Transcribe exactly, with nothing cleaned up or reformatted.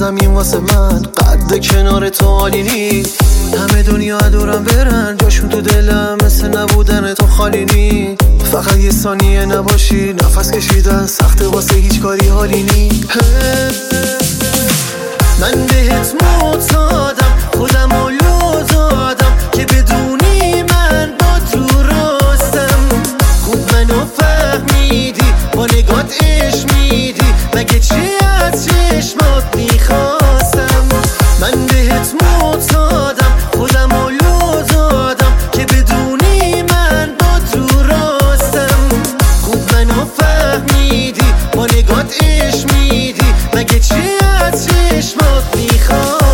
زمین واسه من قد کنار تو عالی نیست. همه دنیا دورم برن جاشون تو دلم مثل نبودن تو خالی نیست. فقط یه ثانیه نباشی نفس کشیدن سخته واسه هیچ کاری حالی نیست. من بهت معتادم خودم رو لو دادم که بدونی من با تو راستم. خوب منو فهمیدی با نگات عشق میدی مگه چی از چشمات میخواستم. من بهت معتادم خودم رو لو دادم که بدونی من با تو راستم. خوب منو فهمیدی با نگات عشق میدی مگه چی از چشمات میخواستم.